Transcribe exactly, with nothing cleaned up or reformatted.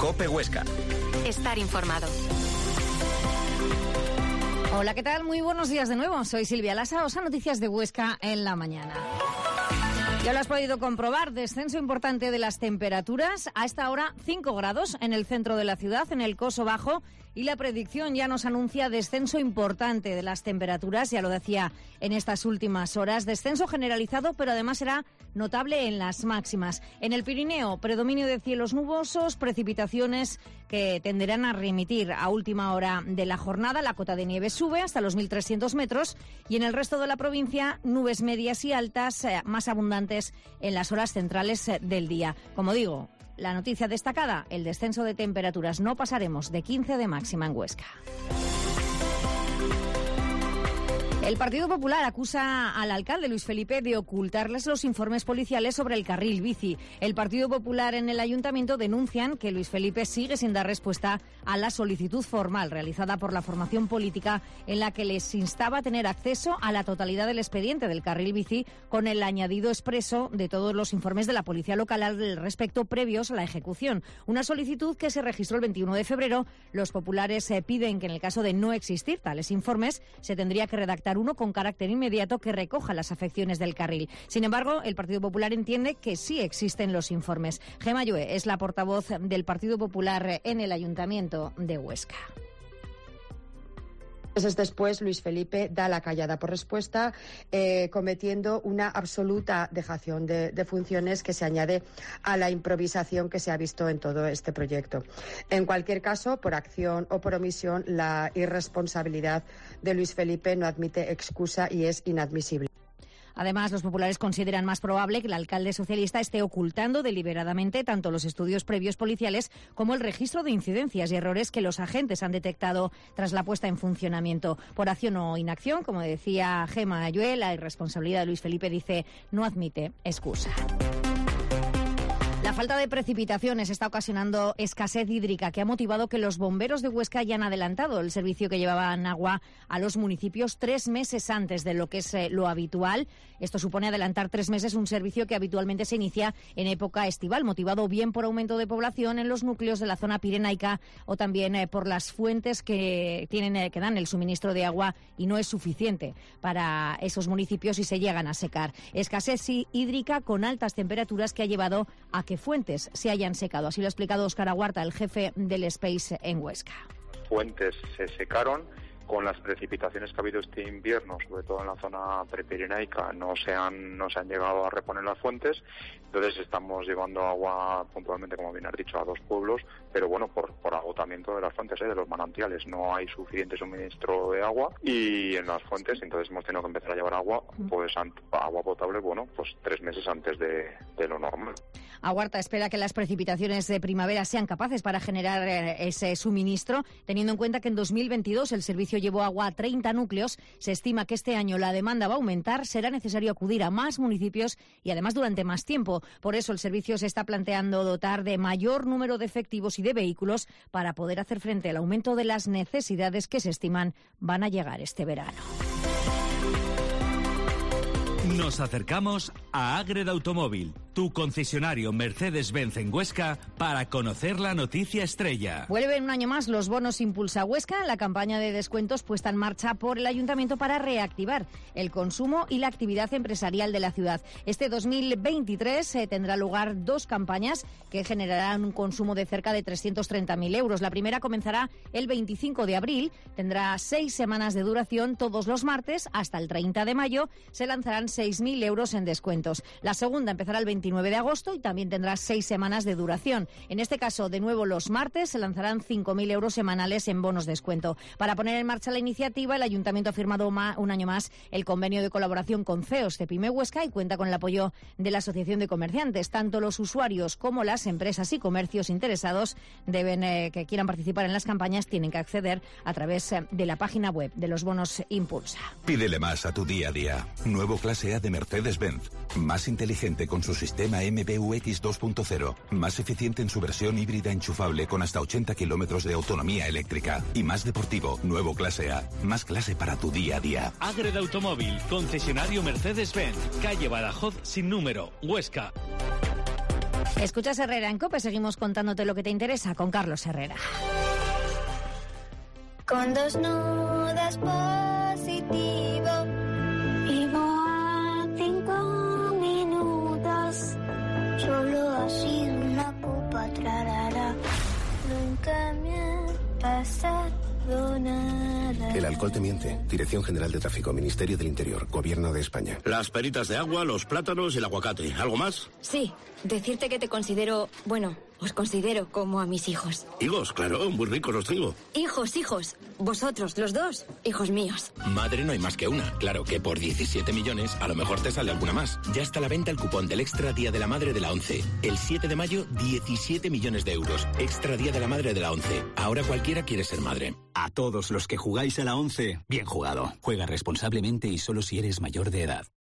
COPE Huesca. Estar informado. Hola, ¿qué tal? Muy buenos días de nuevo. Soy Silvia Lasa, os a Noticias de Huesca en la mañana. Ya lo has podido comprobar, descenso importante de las temperaturas. A esta hora cinco grados en el centro de la ciudad, en el Coso Bajo, y la predicción ya nos anuncia descenso importante de las temperaturas, ya lo decía en estas últimas horas. Descenso generalizado, pero además será notable en las máximas. En el Pirineo, predominio de cielos nubosos, precipitaciones que tenderán a remitir a última hora de la jornada. La cota de nieve sube hasta los mil trescientos metros y en el resto de la provincia nubes medias y altas eh, más abundantes en las horas centrales eh, del día. Como digo, la noticia destacada, el descenso de temperaturas. No pasaremos de quince de máxima en Huesca. El Partido Popular acusa al alcalde Luis Felipe de ocultarles los informes policiales sobre el carril bici. El Partido Popular en el Ayuntamiento denuncian que Luis Felipe sigue sin dar respuesta a la solicitud formal realizada por la formación política en la que les instaba a tener acceso a la totalidad del expediente del carril bici con el añadido expreso de todos los informes de la Policía Local al respecto previos a la ejecución. Una solicitud que se registró el veintiuno de febrero. Los populares eh, piden que en el caso de no existir tales informes se tendría que redactar uno con carácter inmediato que recoja las afecciones del carril. Sin embargo, el Partido Popular entiende que sí existen los informes. Gema Llué es la portavoz del Partido Popular en el Ayuntamiento de Huesca. Meses después, Luis Felipe da la callada por respuesta, eh, cometiendo una absoluta dejación de, de funciones que se añade a la improvisación que se ha visto en todo este proyecto. En cualquier caso, por acción o por omisión, la irresponsabilidad de Luis Felipe no admite excusa y es inadmisible. Además, los populares consideran más probable que el alcalde socialista esté ocultando deliberadamente tanto los estudios previos policiales como el registro de incidencias y errores que los agentes han detectado tras la puesta en funcionamiento. Por acción o inacción, como decía Gema Llué, la irresponsabilidad de Luis Felipe, dice, no admite excusa. La falta de precipitaciones está ocasionando escasez hídrica que ha motivado que los bomberos de Huesca hayan adelantado el servicio que llevaban agua a los municipios tres meses antes de lo que es eh, lo habitual. Esto supone adelantar tres meses un servicio que habitualmente se inicia en época estival, motivado bien por aumento de población en los núcleos de la zona pirenaica o también eh, por las fuentes que tienen eh, que dan el suministro de agua y no es suficiente para esos municipios y se llegan a secar. Escasez hídrica con altas temperaturas que ha llevado a que fuentes se hayan secado. Así lo ha explicado Óscar Aguarta, el jefe del Space en Huesca. Fuentes se secaron. Con las precipitaciones que ha habido este invierno, sobre todo en la zona prepirenaica, no se han no se han llegado a reponer las fuentes. Entonces estamos llevando agua puntualmente, como bien has dicho, a dos pueblos, pero bueno, por, por agotamiento de las fuentes, ¿eh? de los manantiales. No hay suficiente suministro de agua y en las fuentes, entonces hemos tenido que empezar a llevar agua, pues agua potable, bueno, pues tres meses antes de, de lo normal. Aguarta espera que las precipitaciones de primavera sean capaces para generar eh, ese suministro, teniendo en cuenta que en dos mil veintidós el servicio llevó agua a treinta núcleos. Se estima que este año la demanda va a aumentar, será necesario acudir a más municipios y además durante más tiempo. Por eso el servicio se está planteando dotar de mayor número de efectivos y de vehículos para poder hacer frente al aumento de las necesidades que se estiman van a llegar este verano. Nos acercamos a Ágreda Automóvil, tu concesionario Mercedes-Benz en Huesca, para conocer la noticia estrella. Vuelven un año más los bonos Impulsa Huesca, la campaña de descuentos puesta en marcha por el Ayuntamiento para reactivar el consumo y la actividad empresarial de la ciudad. Este dos mil veintitrés eh, tendrá lugar dos campañas que generarán un consumo de cerca de trescientos treinta mil euros. La primera comenzará el veinticinco de abril, tendrá seis semanas de duración. Todos los martes hasta el treinta de mayo se lanzarán seis mil euros en descuentos. La segunda empezará el veintinueve de agosto y también tendrá seis semanas de duración. En este caso, de nuevo los martes, se lanzarán cinco mil euros semanales en bonos descuento. Para poner en marcha la iniciativa, el Ayuntamiento ha firmado un año más el convenio de colaboración con C E O S Cepime Huesca y cuenta con el apoyo de la Asociación de Comerciantes. Tanto los usuarios como las empresas y comercios interesados deben eh, que quieran participar en las campañas tienen que acceder a través eh, de la página web de los bonos Impulsa. Pídele más a tu día a día. Nuevo clase A de Mercedes-Benz. Más inteligente con su sistema M B U X dos punto cero. Más eficiente en su versión híbrida enchufable con hasta ochenta kilómetros de autonomía eléctrica. Y más deportivo. Nuevo clase A. Más clase para tu día a día. Ágreda Automóvil. Concesionario Mercedes-Benz. Calle Badajoz sin número. Huesca. Escuchas Herrera en COPE, seguimos contándote lo que te interesa con Carlos Herrera. Con dos nudas positivo, vivo a cinco minutos, solo ha sido una copa, trarara, nunca me ha pasado nada. El alcohol te miente. Dirección General de Tráfico, Ministerio del Interior, Gobierno de España. Las peritas de agua, los plátanos y el aguacate. ¿Algo más? Sí, decirte que te considero, bueno, os considero como a mis hijos. Higos, claro, muy ricos los trigo. Hijos, hijos. Vosotros, los dos, hijos míos. Madre no hay más que una. Claro que por diecisiete millones a lo mejor te sale alguna más. Ya está a la venta el cupón del Extra Día de la Madre de la ONCE. El siete de mayo, diecisiete millones de euros. Extra Día de la Madre de la ONCE. Ahora cualquiera quiere ser madre. A todos los que jugáis a la ONCE, bien jugado. Juega responsablemente y solo si eres mayor de edad.